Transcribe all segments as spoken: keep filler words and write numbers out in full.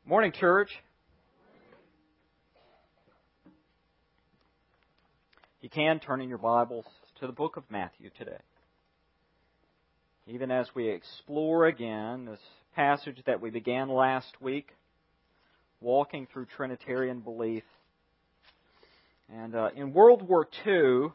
Morning, church. You can turn in your Bibles to the book of Matthew today. Even as we explore again this passage that we began last week, walking through Trinitarian belief. And uh, in World War Two,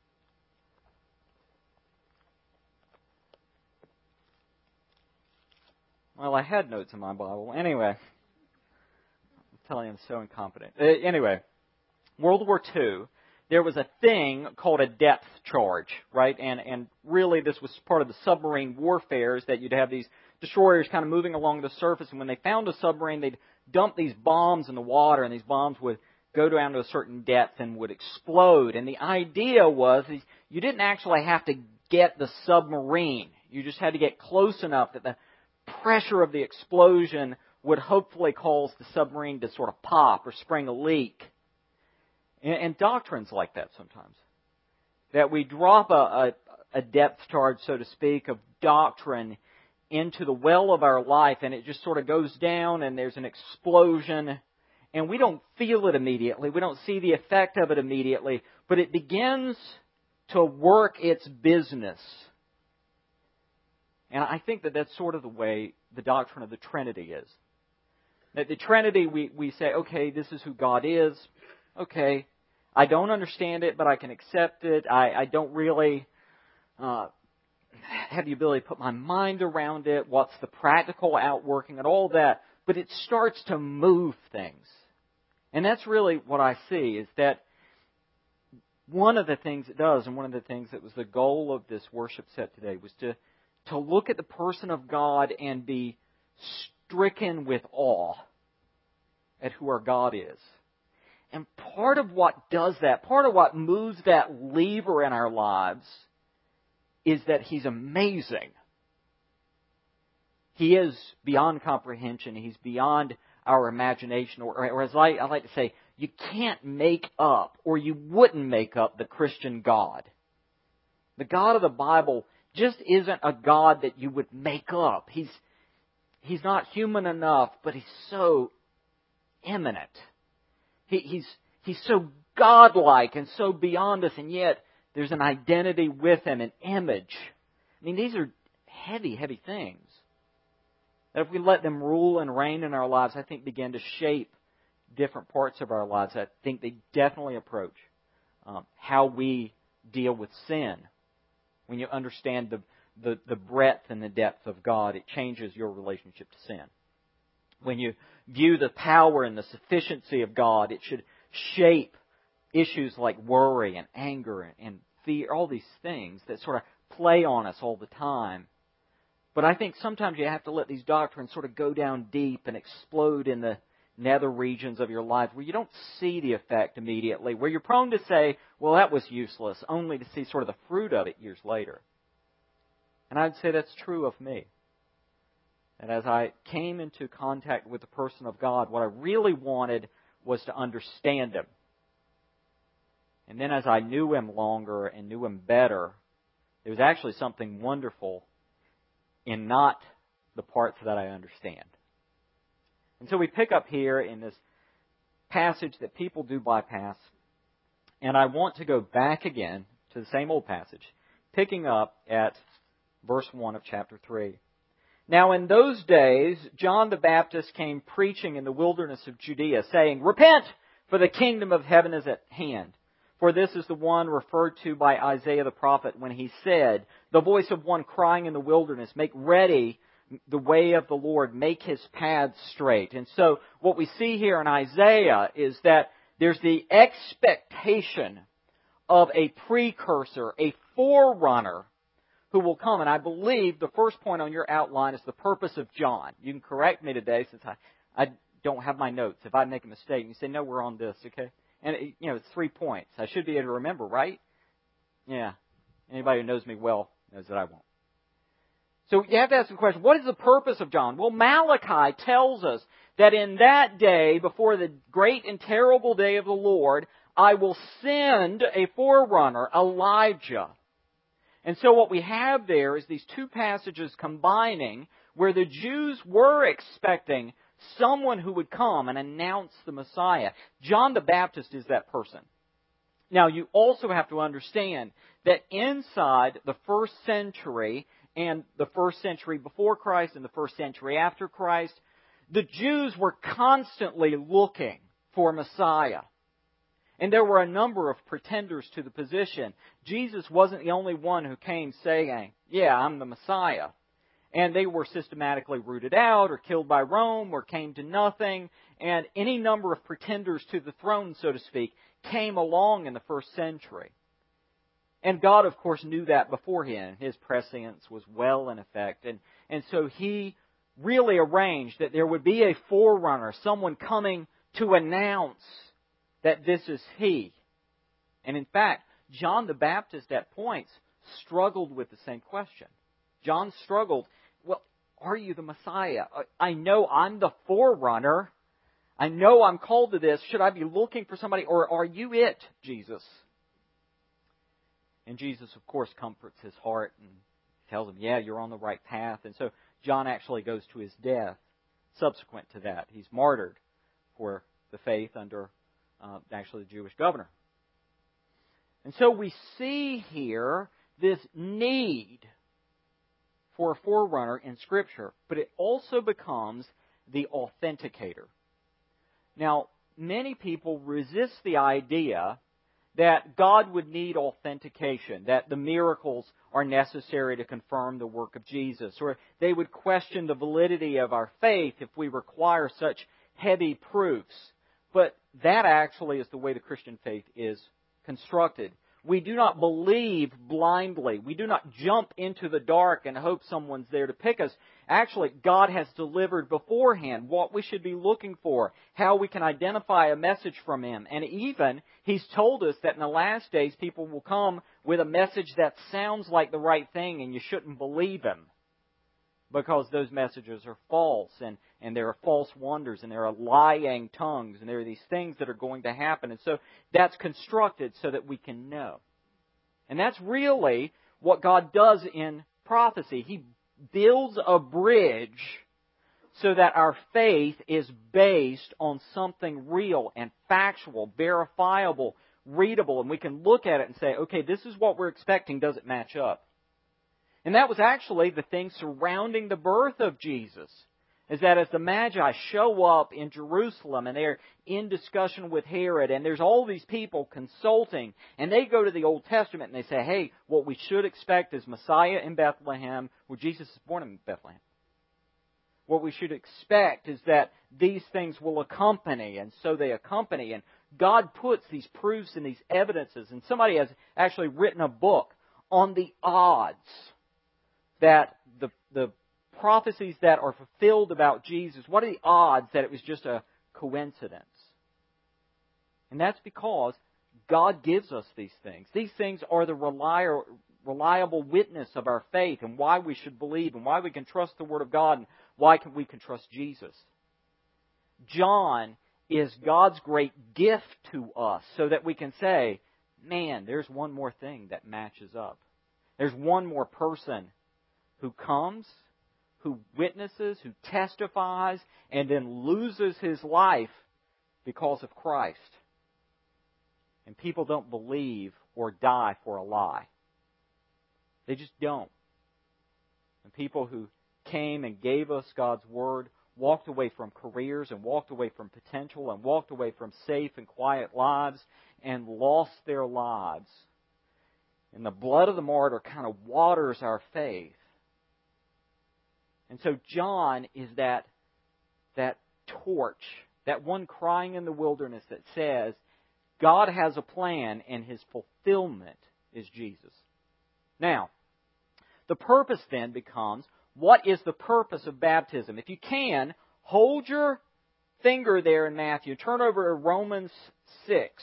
well, I had notes in my Bible. Anyway, I'm telling you, I'm so incompetent. Uh, anyway, World War Two, there was a thing called a depth charge, right? And and really this was part of the submarine warfares, that you'd have these destroyers kind of moving along the surface, and when they found a submarine, they'd dump these bombs in the water, and these bombs would go down to a certain depth and would explode. And the idea was you didn't actually have to get the submarine. You just had to get close enough that the pressure of the explosion would hopefully cause the submarine to sort of pop or spring a leak. And, and doctrines like that sometimes. That we drop a, a, a depth charge, so to speak, of doctrine into the well of our life, and it just sort of goes down and there's an explosion, and we don't feel it immediately. We don't see the effect of it immediately, but it begins to work its business. And I think that that's sort of the way the doctrine of the Trinity is. That the Trinity, we, we say, okay, this is who God is. Okay, I don't understand it, but I can accept it. I, I don't really uh, have the ability to put my mind around it. What's the practical outworking and all that. But it starts to move things. And that's really what I see, is that one of the things it does, and one of the things that was the goal of this worship set today, was to to look at the person of God and be stricken with awe at who our God is. And part of what does that, part of what moves that lever in our lives, is that He's amazing. He is beyond comprehension. He's beyond our imagination. Or, or as I, I like to say, you can't make up, or you wouldn't make up, the Christian God. The God of the Bible just isn't a God that you would make up. He's He's not human enough, but He's so immanent. He, he's He's so godlike and so beyond us, and yet there's an identity with Him, an image. I mean, these are heavy, heavy things that if we let them rule and reign in our lives, I think begin to shape different parts of our lives. I think they definitely approach um, how we deal with sin. When you understand the, the, the breadth and the depth of God, it changes your relationship to sin. When you view the power and the sufficiency of God, it should shape issues like worry and anger and, and fear, all these things that sort of play on us all the time. But I think sometimes you have to let these doctrines sort of go down deep and explode in the nether regions of your life where you don't see the effect immediately, where you're prone to say, well, that was useless, only to see sort of the fruit of it years later. And I'd say that's true of me. And as I came into contact with the person of God, what I really wanted was to understand Him. And then as I knew Him longer and knew Him better, there was actually something wonderful in not the parts that I understand. And so we pick up here in this passage that people do bypass. And I want to go back again to the same old passage, picking up at verse one of chapter three. Now in those days, John the Baptist came preaching in the wilderness of Judea, saying, Repent, for the kingdom of heaven is at hand. For this is the one referred to by Isaiah the prophet when he said, The voice of one crying in the wilderness, Make ready the way of the Lord, make His paths straight. And so what we see here in Isaiah is that there's the expectation of a precursor, a forerunner who will come. And I believe the first point on your outline is the purpose of John. You can correct me today since I, I don't have my notes. If I make a mistake, you say, no, we're on this, okay? And, it, you know, it's three points. I should be able to remember, right? Yeah. Anybody who knows me well knows that I won't. So you have to ask the question, what is the purpose of John? Well, Malachi tells us that in that day, before the great and terrible day of the Lord, I will send a forerunner, Elijah. And so what we have there is these two passages combining where the Jews were expecting someone who would come and announce the Messiah. John the Baptist is that person. Now, you also have to understand that inside the first century and the first century before Christ and the first century after Christ, the Jews were constantly looking for Messiah. And there were a number of pretenders to the position. Jesus wasn't the only one who came saying, yeah, I'm the Messiah. And they were systematically rooted out or killed by Rome or came to nothing. And any number of pretenders to the throne, so to speak, came along in the first century. And God, of course, knew that beforehand. His prescience was well in effect. And, and so He really arranged that there would be a forerunner, someone coming to announce that this is He. And in fact, John the Baptist at points struggled with the same question. John struggled, well, are you the Messiah? I know I'm the forerunner. I know I'm called to this. Should I be looking for somebody, or are you it, Jesus? And Jesus, of course, comforts his heart and tells him, yeah, you're on the right path. And so John actually goes to his death subsequent to that. He's martyred for the faith under uh, actually the Jewish governor. And so we see here this need for a forerunner in Scripture, but it also becomes the authenticator. Now, many people resist the idea that God would need authentication, that the miracles are necessary to confirm the work of Jesus, or they would question the validity of our faith if we require such heavy proofs. But that actually is the way the Christian faith is constructed. We do not believe blindly. We do not jump into the dark and hope someone's there to pick us. Actually, God has delivered beforehand what we should be looking for, how we can identify a message from Him. And even, He's told us that in the last days, people will come with a message that sounds like the right thing, and you shouldn't believe Him, because those messages are false, and, and there are false wonders, and there are lying tongues, and there are these things that are going to happen. And so that's constructed so that we can know. And that's really what God does in prophecy. He builds a bridge so that our faith is based on something real and factual, verifiable, readable, and we can look at it and say, okay, this is what we're expecting. Does it match up? And that was actually the thing surrounding the birth of Jesus, is that as the Magi show up in Jerusalem and they're in discussion with Herod, and there's all these people consulting, and they go to the Old Testament and they say, hey, what we should expect is Messiah in Bethlehem, where Jesus is born in Bethlehem. What we should expect is that these things will accompany, and so they accompany. And God puts these proofs and these evidences, and somebody has actually written a book on the odds that the the prophecies that are fulfilled about Jesus, what are the odds that it was just a coincidence? And that's because God gives us these things. These things are the reliable, reliable witness of our faith and why we should believe and why we can trust the Word of God and why can we can trust Jesus. John is God's great gift to us so that we can say, man, there's one more thing that matches up. There's one more person who comes, who witnesses, who testifies, and then loses his life because of Christ. And people don't believe or die for a lie. They just don't. And people who came and gave us God's Word walked away from careers and walked away from potential and walked away from safe and quiet lives and lost their lives. And the blood of the martyr kind of waters our faith. And so John is that, that torch, that one crying in the wilderness that says, God has a plan and His fulfillment is Jesus. Now, the purpose then becomes, what is the purpose of baptism? If you can, hold your finger there in Matthew. Turn over to Romans six.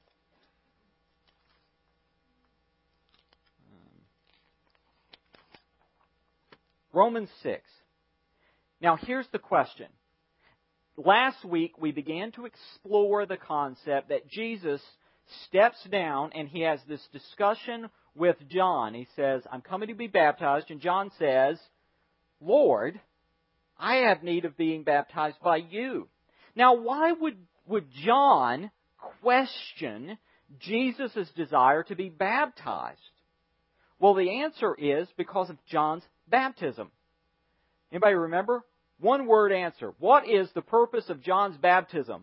Romans six. Now, here's the question. Last week, we began to explore the concept that Jesus steps down and He has this discussion with John. He says, I'm coming to be baptized. And John says, Lord, I have need of being baptized by you. Now, why would, would John question Jesus' desire to be baptized? Well, the answer is because of John's baptism. Anybody remember? One word answer. What is the purpose of John's baptism?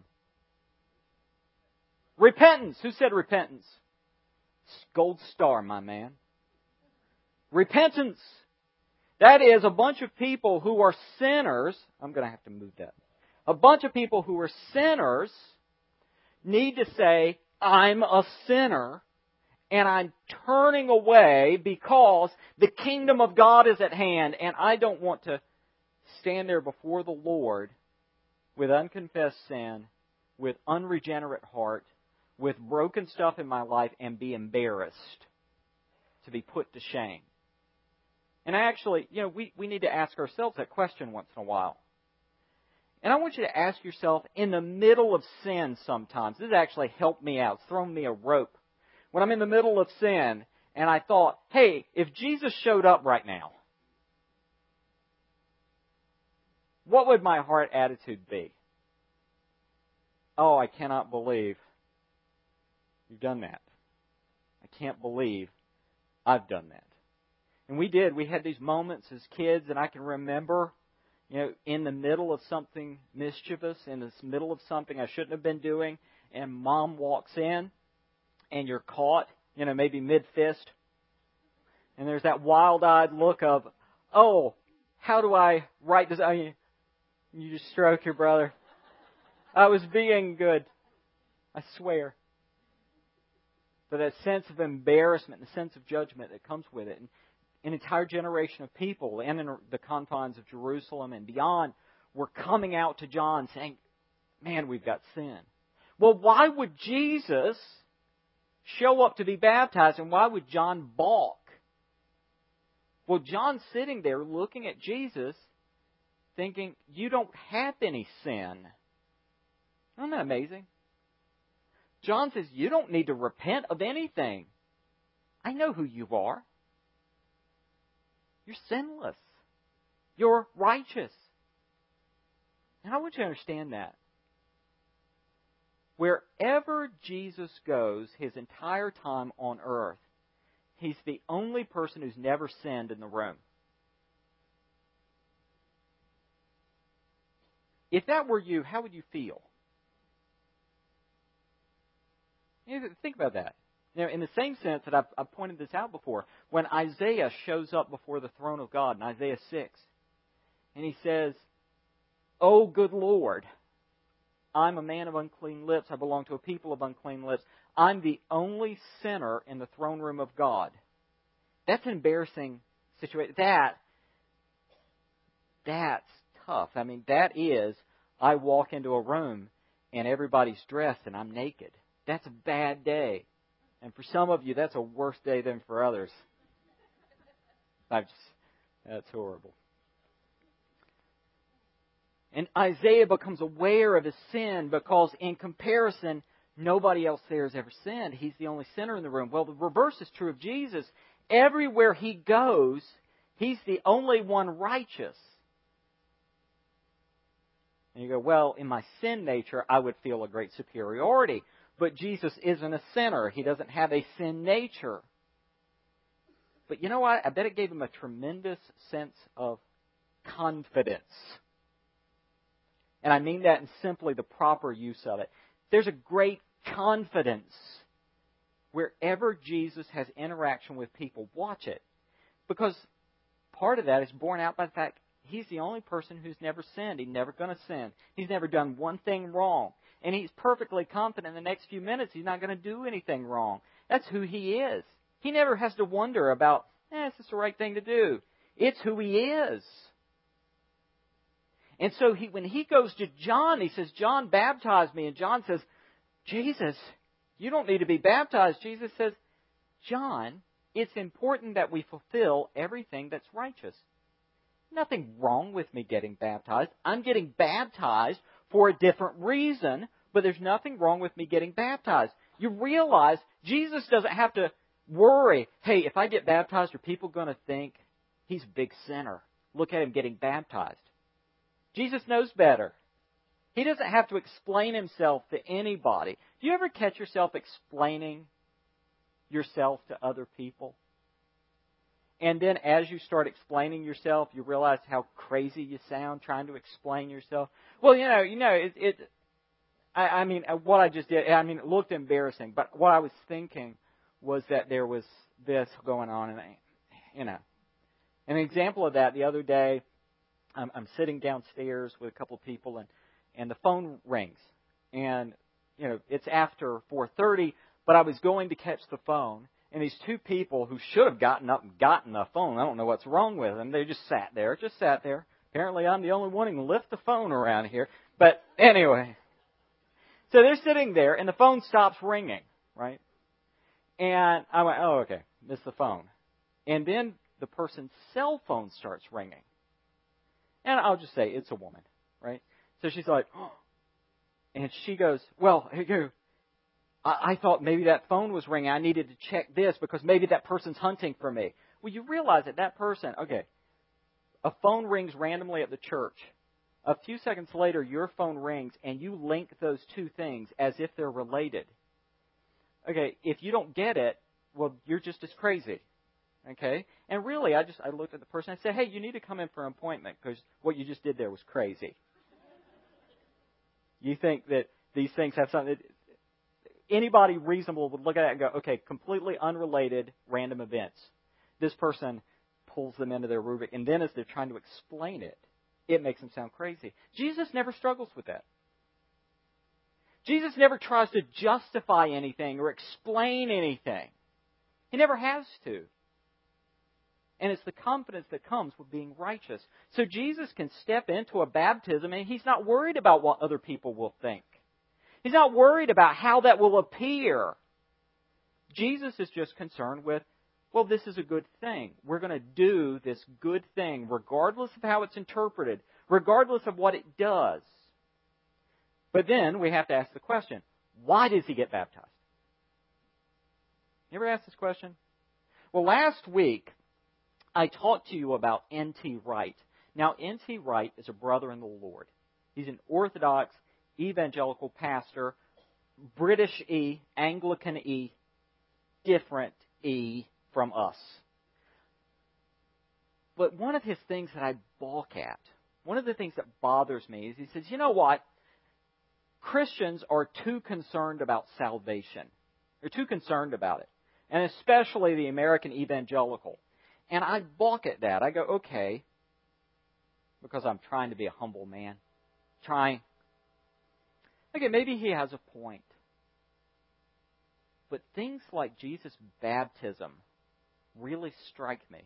Repentance. Who said repentance? Gold star, my man. Repentance. That is a bunch of people who are sinners. I'm going to have to move that. A bunch of people who are sinners need to say, I'm a sinner and I'm turning away because the kingdom of God is at hand and I don't want to stand there before the Lord with unconfessed sin, with unregenerate heart, with broken stuff in my life and be embarrassed, to be put to shame. And actually, you know, we, we need to ask ourselves that question once in a while. And I want you to ask yourself, in the middle of sin sometimes, this has actually helped me out, it's thrown me a rope. When I'm in the middle of sin, and I thought, hey, if Jesus showed up right now, what would my heart attitude be? Oh, I cannot believe you've done that. I can't believe I've done that. And we did. We had these moments as kids, and I can remember, you know, in the middle of something mischievous, in the middle of something I shouldn't have been doing, and Mom walks in, and you're caught, you know, maybe mid-fist, and there's that wild-eyed look of, oh, how do I write this? I mean, you just stroke your brother. I was being good. I swear. But that sense of embarrassment and the sense of judgment that comes with it. And an entire generation of people and in the confines of Jerusalem and beyond were coming out to John saying, man, we've got sin. Well, why would Jesus show up to be baptized and why would John balk? Well, John's sitting there looking at Jesus thinking, you don't have any sin. Isn't that amazing? John says, you don't need to repent of anything. I know who you are. You're sinless. You're righteous. And I want you to understand that. Wherever Jesus goes his entire time on earth, he's the only person who's never sinned in the room. If that were you, how would you feel? You know, think about that. You know, in the same sense that I've, I've pointed this out before, when Isaiah shows up before the throne of God in Isaiah six, and he says, "Oh, good Lord, I'm a man of unclean lips. I belong to a people of unclean lips. I'm the only sinner in the throne room of God." That's an embarrassing situation. That, that's tough. I mean, that is, I walk into a room and everybody's dressed and I'm naked. That's a bad day. And for some of you, that's a worse day than for others. I just, that's horrible. And Isaiah becomes aware of his sin because in comparison, nobody else there has ever sinned. He's the only sinner in the room. Well, the reverse is true of Jesus. Everywhere he goes, he's the only one righteous. And you go, well, in my sin nature, I would feel a great superiority. But Jesus isn't a sinner. He doesn't have a sin nature. But you know what? I bet it gave him a tremendous sense of confidence. And I mean that in simply the proper use of it. There's a great confidence wherever Jesus has interaction with people. Watch it. Because part of that is borne out by the fact he's the only person who's never sinned. He's never going to sin. He's never done one thing wrong. And he's perfectly confident in the next few minutes he's not going to do anything wrong. That's who he is. He never has to wonder about, eh, is this the right thing to do? It's who he is. And so he, when he goes to John, he says, John, baptize me. And John says, Jesus, you don't need to be baptized. Jesus says, John, it's important that we fulfill everything that's righteous. Nothing wrong with me getting baptized. I'm getting baptized for a different reason, but there's nothing wrong with me getting baptized. You realize Jesus doesn't have to worry, hey, if I get baptized, are people going to think he's a big sinner? Look at him getting baptized. Jesus knows better. He doesn't have to explain himself to anybody. Do you ever catch yourself explaining yourself to other people? And then as you start explaining yourself, you realize how crazy you sound trying to explain yourself. Well, you know, you know, it, it I, I mean, what I just did, I mean, it looked embarrassing, but what I was thinking was that there was this going on, and I, you know. An example of that, the other day, I'm, I'm sitting downstairs with a couple of people, and, and the phone rings. And, you know, it's after four thirty, but I was going to catch the phone, and these two people who should have gotten up and gotten the phone, I don't know what's wrong with them, they just sat there, just sat there. Apparently I'm the only one who can lift the phone around here. But anyway, so they're sitting there, and the phone stops ringing, right? And I went, oh, okay, missed the phone. And then the person's cell phone starts ringing. And I'll just say, it's a woman, right? So she's like, oh. And she goes, well, I, I thought maybe that phone was ringing. I needed to check this because maybe that person's hunting for me. Well, you realize that that person, okay, a phone rings randomly at the church. A few seconds later, your phone rings, and you link those two things as if they're related. Okay, if you don't get it, well, you're just as crazy. Okay? And really, I just I looked at the person and I said, hey, you need to come in for an appointment because what you just did there was crazy. You think that these things have something... Anybody reasonable would look at it and go, okay, completely unrelated random events. This person pulls them into their rubric, and then as they're trying to explain it, it makes them sound crazy. Jesus never struggles with that. Jesus never tries to justify anything or explain anything. He never has to. And it's the confidence that comes with being righteous. So Jesus can step into a baptism and he's not worried about what other people will think. He's not worried about how that will appear. Jesus is just concerned with, well, this is a good thing. We're going to do this good thing regardless of how it's interpreted, regardless of what it does. But then we have to ask the question, why does he get baptized? You ever asked this question? Well, last week, I talked to you about N T Wright. Now, N T Wright is a brother in the Lord. He's an Orthodox evangelical pastor, British E, Anglican E, different E from us. But one of his things that I balk at, one of the things that bothers me is he says, you know what? Christians are too concerned about salvation. They're too concerned about it. And especially the American evangelical. And I balk at that. I go, okay, because I'm trying to be a humble man. Trying. Okay, maybe he has a point. But things like Jesus' baptism really strike me.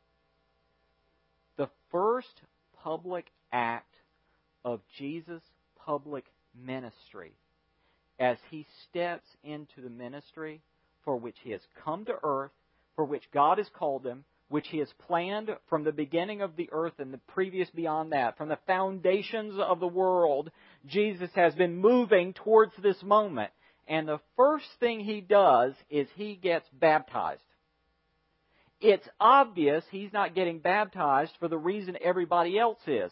The first public act of Jesus' public ministry, as he steps into the ministry for which he has come to earth, for which God has called him, which he has planned from the beginning of the earth and the previous beyond that, from the foundations of the world, Jesus has been moving towards this moment. And the first thing he does is he gets baptized. It's obvious he's not getting baptized for the reason everybody else is.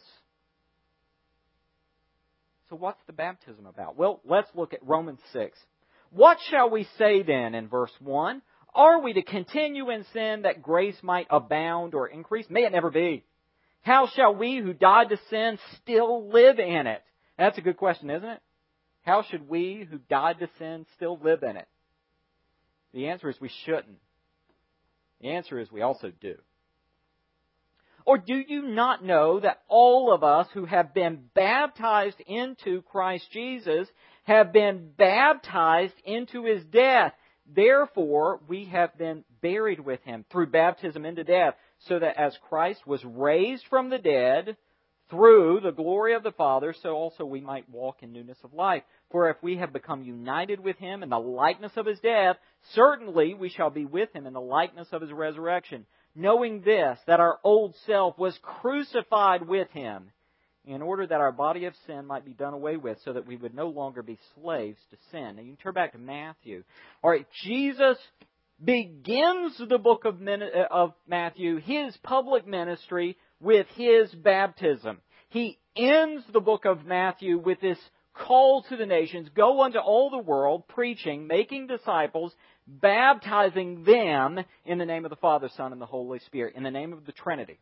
So what's the baptism about? Well, let's look at Romans six. What shall we say then in verse one? Are we to continue in sin that grace might abound or increase? May it never be. How shall we who died to sin still live in it? That's a good question, isn't it? How should we who died to sin still live in it? The answer is we shouldn't. The answer is we also do. Or do you not know that all of us who have been baptized into Christ Jesus have been baptized into His death? Therefore, we have been buried with Him through baptism into death, so that as Christ was raised from the dead through the glory of the Father, so also we might walk in newness of life. For if we have become united with Him in the likeness of His death, certainly we shall be with Him in the likeness of His resurrection. Knowing this, that our old self was crucified with Him, in order that our body of sin might be done away with, so that we would no longer be slaves to sin. Now you can turn back to Matthew. All right, Jesus begins the book of, of Matthew, His public ministry, with His baptism. he ends the book of Matthew with this call to the nations, go unto all the world, preaching, making disciples, baptizing them in the name of the Father, Son, and the Holy Spirit, in the name of the Trinity.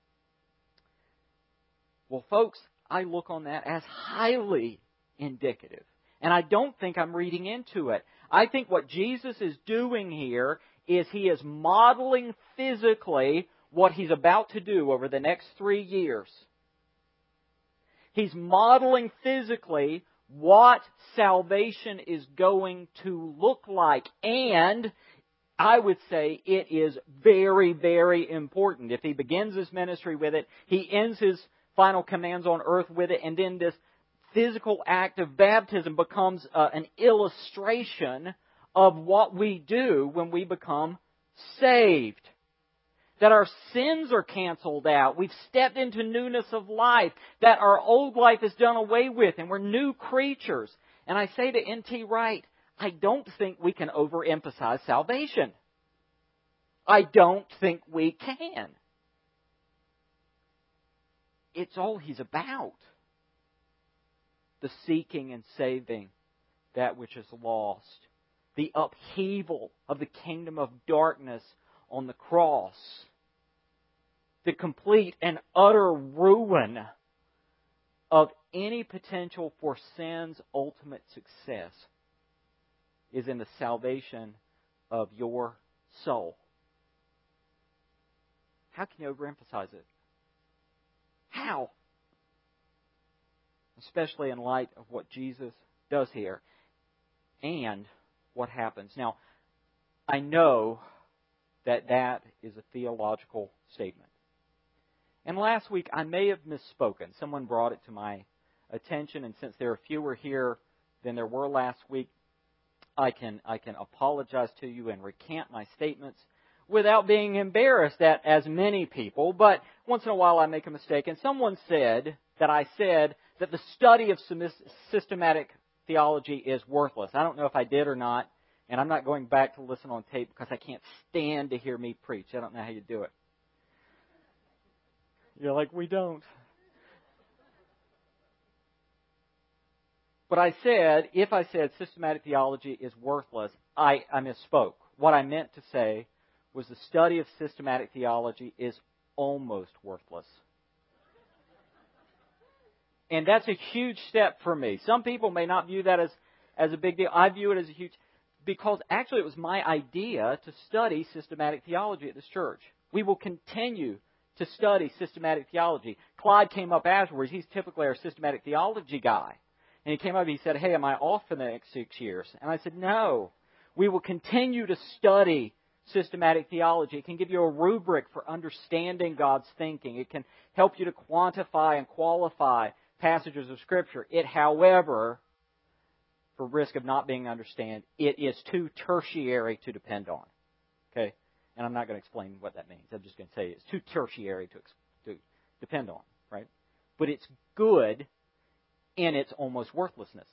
Well, folks, I look on that as highly indicative. And I don't think I'm reading into it. I think what Jesus is doing here is He is modeling physically what He's about to do over the next three years. He's modeling physically what salvation is going to look like. And I would say it is very, very important. If He begins His ministry with it, He ends His final commands on earth with it, and then this physical act of baptism becomes uh, an illustration of what we do when we become saved. That our sins are canceled out. We've stepped into newness of life. That our old life is done away with and we're new creatures. And I say to N T Wright, I don't think we can overemphasize salvation. I don't think we can. It's all He's about. The seeking and saving that which is lost. The upheaval of the kingdom of darkness on the cross. The complete and utter ruin of any potential for sin's ultimate success is in the salvation of your soul. How can you overemphasize it? How? Especially in light of what Jesus does here and what happens. Now, I know that that is a theological statement. And last week I may have misspoken. Someone brought it to my attention, and since there are fewer here than there were last week, I can I can apologize to you and recant my statements without being embarrassed at as many people. But once in a while I make a mistake, and someone said that I said that the study of systematic theology is worthless. I don't know if I did or not, and I'm not going back to listen on tape because I can't stand to hear me preach. I don't know how you do it. You're like, we don't. But I said, if I said systematic theology is worthless, I, I misspoke. What I meant to say was the study of systematic theology is almost worthless. And that's a huge step for me. Some people may not view that as, as a big deal. I view it as a huge, because actually it was my idea to study systematic theology at this church. We will continue to study systematic theology. Clyde came up afterwards. He's typically our systematic theology guy. And he came up and he said, hey, am I off for the next six years? And I said, no. We will continue to study systematic theology. It can give you a rubric for understanding God's thinking. It can help you to quantify and qualify passages of Scripture. It, however, for risk of not being understood, it is too tertiary to depend on. Okay? And I'm not going to explain what that means. I'm just going to say it's too tertiary to, to depend on, right? But it's good in its almost worthlessness,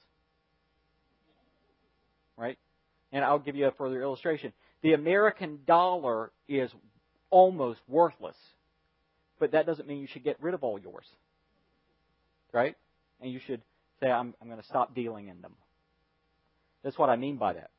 right? And I'll give you a further illustration. The American dollar is almost worthless, but that doesn't mean you should get rid of all yours, right? And you should say, I'm, I'm going to stop dealing in them. That's what I mean by that.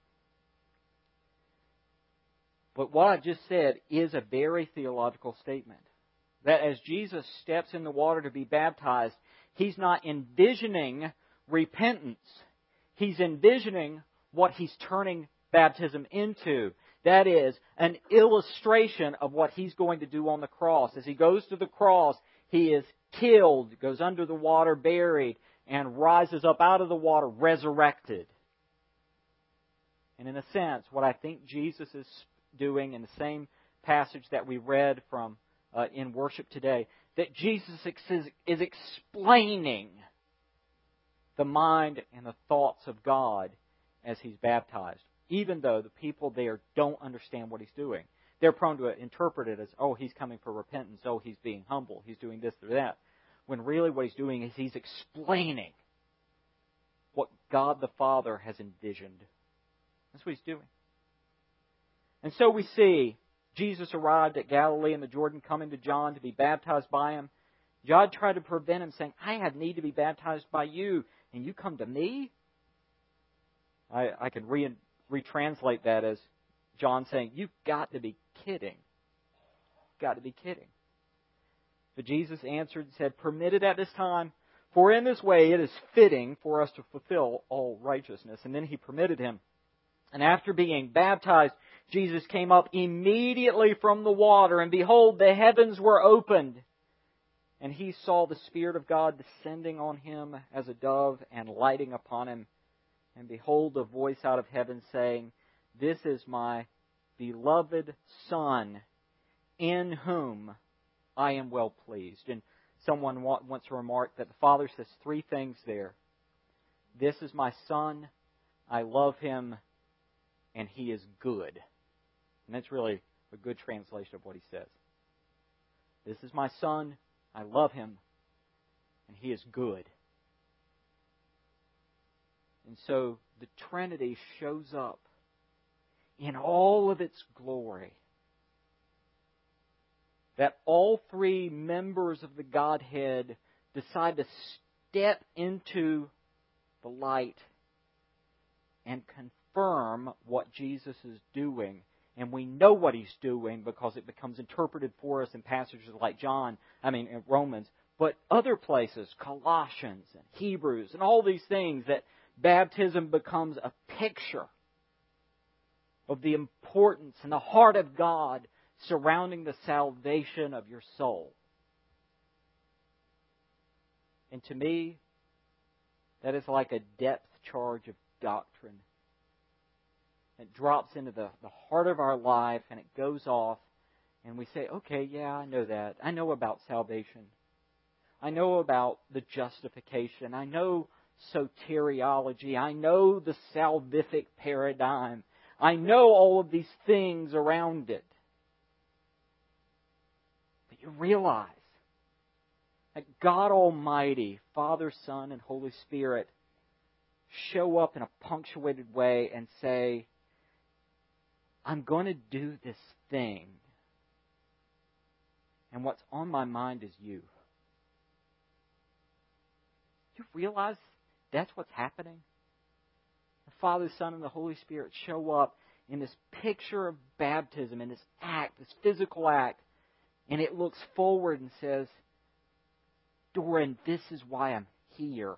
But what I just said is a very theological statement. That as Jesus steps in the water to be baptized, He's not envisioning repentance. He's envisioning what He's turning baptism into. That is, an illustration of what He's going to do on the cross. As He goes to the cross, He is killed, goes under the water, buried, and rises up out of the water, resurrected. And in a sense, what I think Jesus is doing in the same passage that we read from uh, in worship today, that Jesus is, is explaining the mind and the thoughts of God as He's baptized, even though the people there don't understand what He's doing. They're prone to interpret it as, oh, He's coming for repentance, oh, He's being humble, He's doing this or that, when really what He's doing is He's explaining what God the Father has envisioned. That's what He's doing. And so we see Jesus arrived at Galilee in the Jordan, coming to John to be baptized by him. John tried to prevent him, saying, I have need to be baptized by you, and you come to me? I, I could re, retranslate that as John saying, you've got to be kidding. You've got to be kidding. But Jesus answered and said, permit it at this time, for in this way it is fitting for us to fulfill all righteousness. And then he permitted him. And after being baptized, Jesus came up immediately from the water, and behold, the heavens were opened. And he saw the Spirit of God descending on him as a dove and lighting upon him. And behold, a voice out of heaven saying, this is my beloved Son, in whom I am well pleased. And someone once remarked that the Father says three things there. This is my Son, I love Him, and He is good. And that's really a good translation of what He says. This is my Son, I love Him, and He is good. And so the Trinity shows up in all of its glory. That all three members of the Godhead decide to step into the light and confirm what Jesus is doing. And we know what He's doing because it becomes interpreted for us in passages like John, I mean in Romans, but other places, Colossians and Hebrews and all these things, that baptism becomes a picture of the importance and the heart of God surrounding the salvation of your soul. And to me, that is like a depth charge of doctrine. It drops into the, the heart of our life and it goes off and we say, okay, yeah, I know that. I know about salvation. I know about the justification. I know soteriology. I know the salvific paradigm. I know all of these things around it. But you realize that God Almighty, Father, Son, and Holy Spirit show up in a punctuated way and say, I'm going to do this thing. And what's on my mind is you. You realize that's what's happening? The Father, Son, and the Holy Spirit show up in this picture of baptism, in this act, this physical act, and it looks forward and says, Doran, this is why I'm here.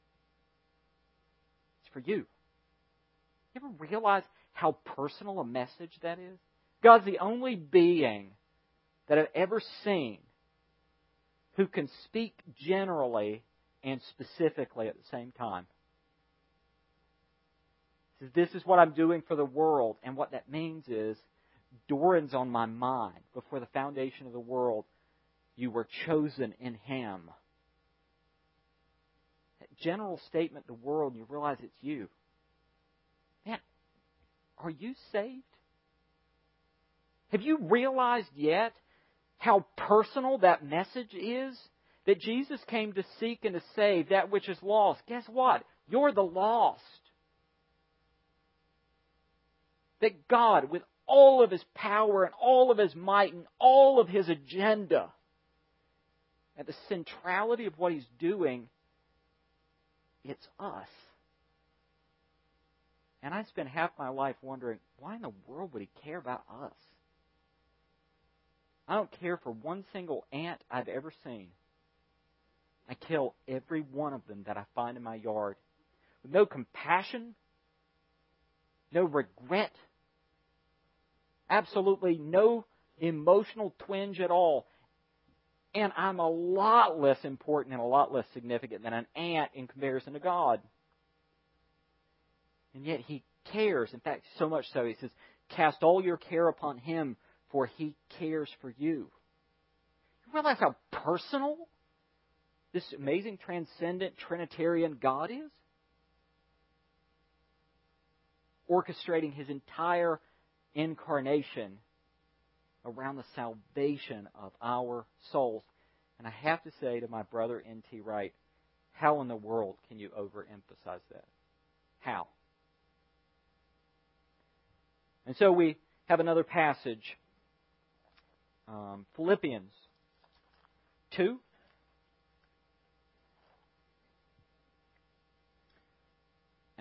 It's for you. You ever realize how personal a message that is? God's the only being that I've ever seen who can speak generally and specifically at the same time. He says, this is what I'm doing for the world. And what that means is, Doran's on my mind. Before the foundation of the world, you were chosen in Him. That general statement, the world, and you realize it's you. Man, are you saved? Have you realized yet how personal that message is? That Jesus came to seek and to save that which is lost. Guess what? You're the lost. That God, with all of His power and all of His might and all of His agenda, at the centrality of what He's doing, it's us. And I spent half my life wondering, why in the world would He care about us? I don't care for one single ant I've ever seen. I kill every one of them that I find in my yard. With no compassion, no regret, absolutely no emotional twinge at all. And I'm a lot less important and a lot less significant than an ant in comparison to God. And yet He cares. In fact, so much so, He says, cast all your care upon Him, for He cares for you. You realize how personal this amazing, transcendent, Trinitarian God is? Orchestrating His entire incarnation around the salvation of our souls. And I have to say to my brother N T Wright, how in the world can you overemphasize that? How? And so we have another passage, um, Philippians two.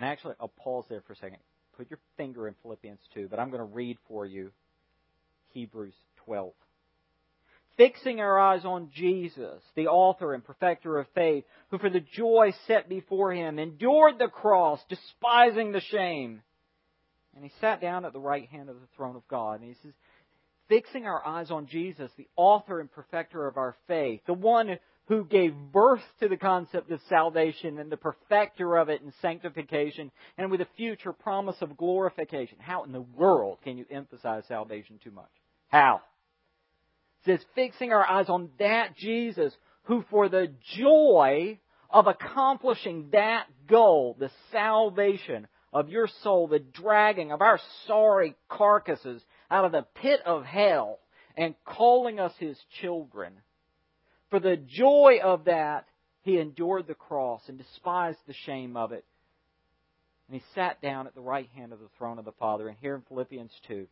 And actually, I'll pause there for a second. Put your finger in Philippians two, but I'm going to read for you Hebrews twelve. Fixing our eyes on Jesus, the author and perfecter of faith, who for the joy set before Him endured the cross, despising the shame. And He sat down at the right hand of the throne of God. And He says, fixing our eyes on Jesus, the author and perfecter of our faith, the one who gave birth to the concept of salvation and the perfecter of it in sanctification, and with a future promise of glorification. How in the world can you emphasize salvation too much? How? It says, fixing our eyes on that Jesus, who for the joy of accomplishing that goal, the salvation of your soul, the dragging of our sorry carcasses out of the pit of hell and calling us His children. For the joy of that, He endured the cross and despised the shame of it. And He sat down at the right hand of the throne of the Father. And here in Philippians two,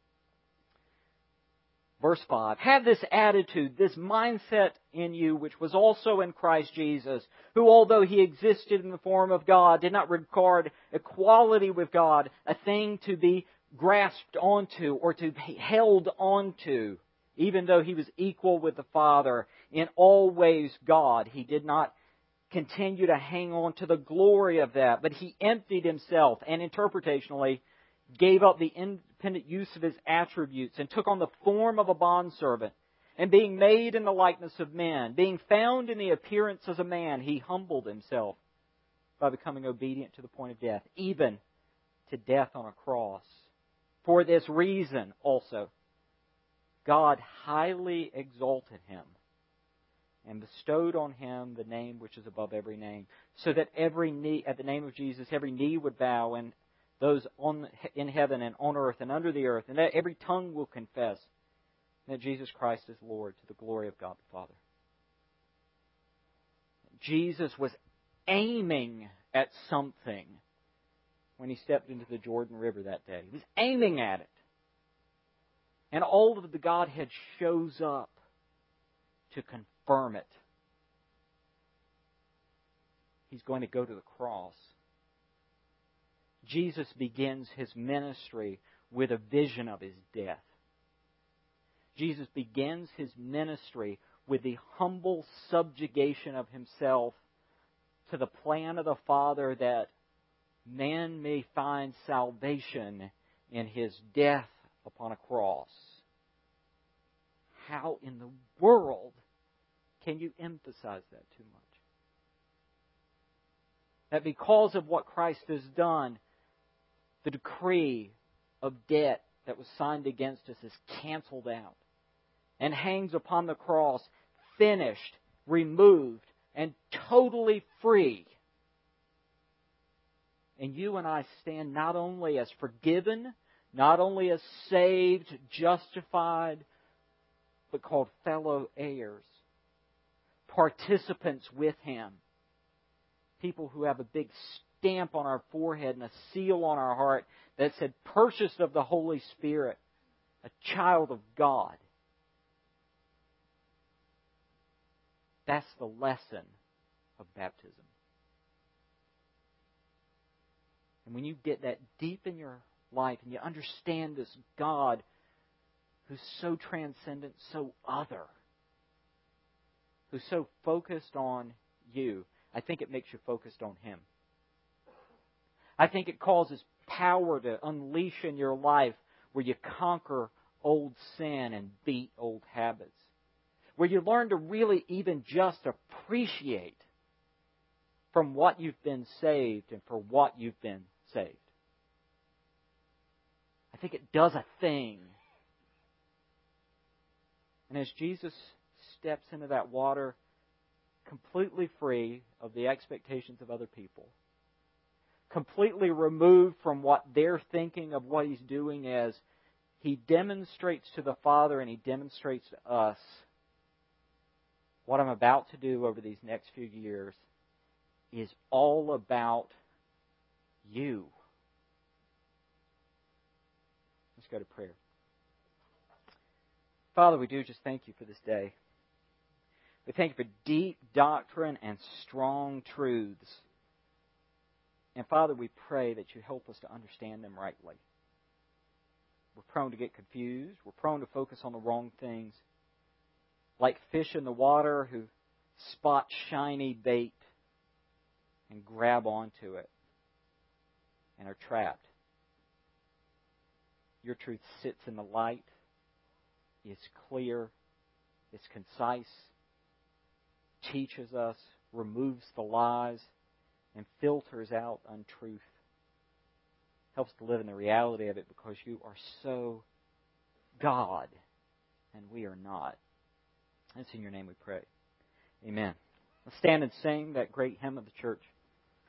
verse five, have this attitude, this mindset in you, which was also in Christ Jesus, who, although He existed in the form of God, did not regard equality with God a thing to be grasped onto or to be held onto. Even though He was equal with the Father, in all ways God, He did not continue to hang on to the glory of that, but He emptied Himself and interpretationally gave up the independent use of His attributes and took on the form of a bondservant. And being made in the likeness of men, being found in the appearance as a man, He humbled Himself by becoming obedient to the point of death, even to death on a cross. For this reason also, God highly exalted Him and bestowed on Him the name which is above every name, so that every knee, at the name of Jesus, every knee would bow, and those on, in heaven and on earth and under the earth, and that every tongue will confess that Jesus Christ is Lord, to the glory of God the Father. Jesus was aiming at something when He stepped into the Jordan River that day. He was aiming at it. And all of the Godhead shows up to confirm it. He's going to go to the cross. Jesus begins His ministry with a vision of His death. Jesus begins His ministry with the humble subjugation of Himself to the plan of the Father that man may find salvation in His death upon a cross. How in the world can you emphasize that too much? That because of what Christ has done, the decree of debt that was signed against us is canceled out and hangs upon the cross, finished, removed, and totally free. And you and I stand not only as forgiven, not only as saved, justified, but called fellow heirs, participants with Him, people who have a big stamp on our forehead and a seal on our heart that said, purchased of the Holy Spirit, a child of God. That's the lesson of baptism. And when you get that deep in your life and you understand this God who's so transcendent, so other, who's so focused on you, I think it makes you focused on Him. I think it causes power to unleash in your life where you conquer old sin and beat old habits. Where you learn to really even just appreciate from what you've been saved and for what you've been saved. I think it does a thing. And as Jesus steps into that water, completely free of the expectations of other people, completely removed from what they're thinking of what He's doing, as He demonstrates to the Father and He demonstrates to us what I'm about to do over these next few years is all about you. Let's go to prayer. Father, we do just thank You for this day. We thank You for deep doctrine and strong truths And Father, we pray that you help us to understand them rightly. We're prone to get confused. We're prone to focus on the wrong things. Like fish in the water who spot shiny bait and grab onto it and are trapped. Your truth sits in the light, is clear, is concise, teaches us, removes the lies, and filters out untruth. Helps to live in the reality of it because you are so God and we are not. It's in your name we pray. Amen. Let's stand and sing that great hymn of the church.